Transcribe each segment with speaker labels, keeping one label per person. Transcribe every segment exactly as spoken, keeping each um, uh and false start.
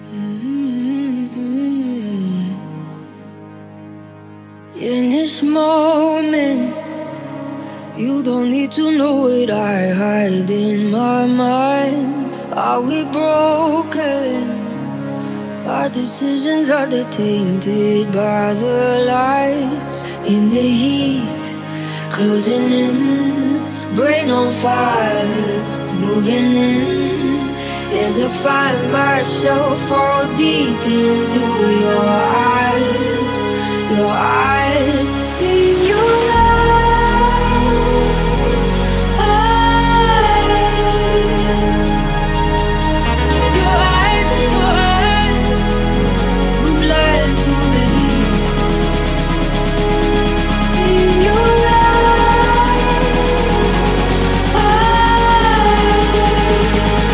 Speaker 1: Mm-hmm. In this moment, you don't need to know what I hide in my mind. Are we broken? Our decisions are they tainted by the lights. In the heat, closing in, brain on fire, moving in. As I find myself fall deep into your eyes, your eyes, in your eyes, eyes, in your eyes, in your eyes, the blood to believe. In your eyes, eyes.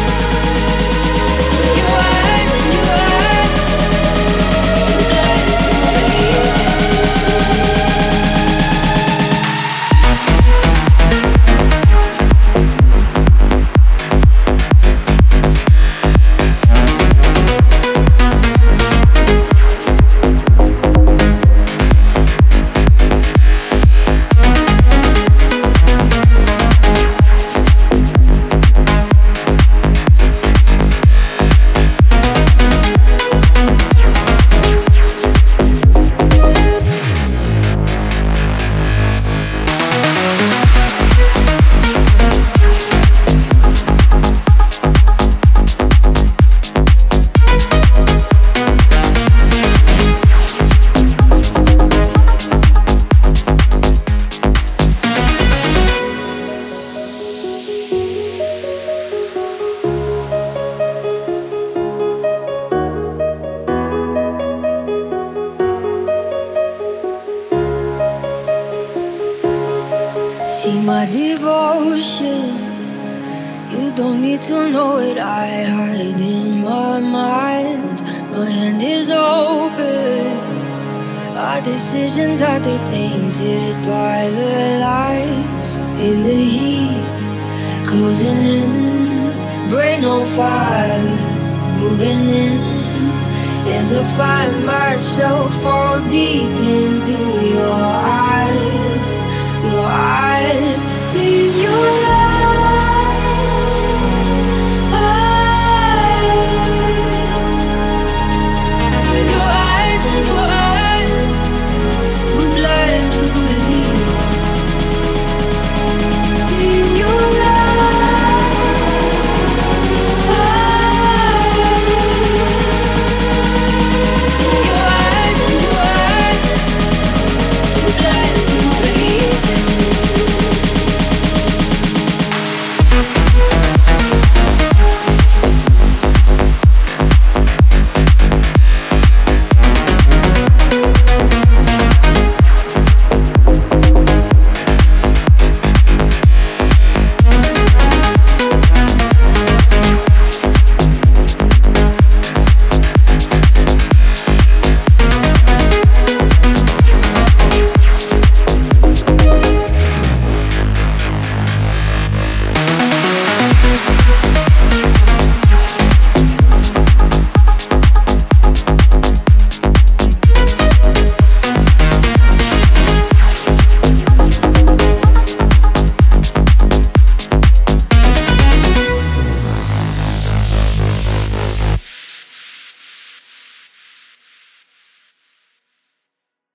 Speaker 1: See my devotion. You don't need to know what I hide in my mind. My hand is open. Our decisions are they tainted by the lights. In the heat, closing in, brain on fire, moving in. As I find myself fall deep into your eyes, your eyes, in your eyes.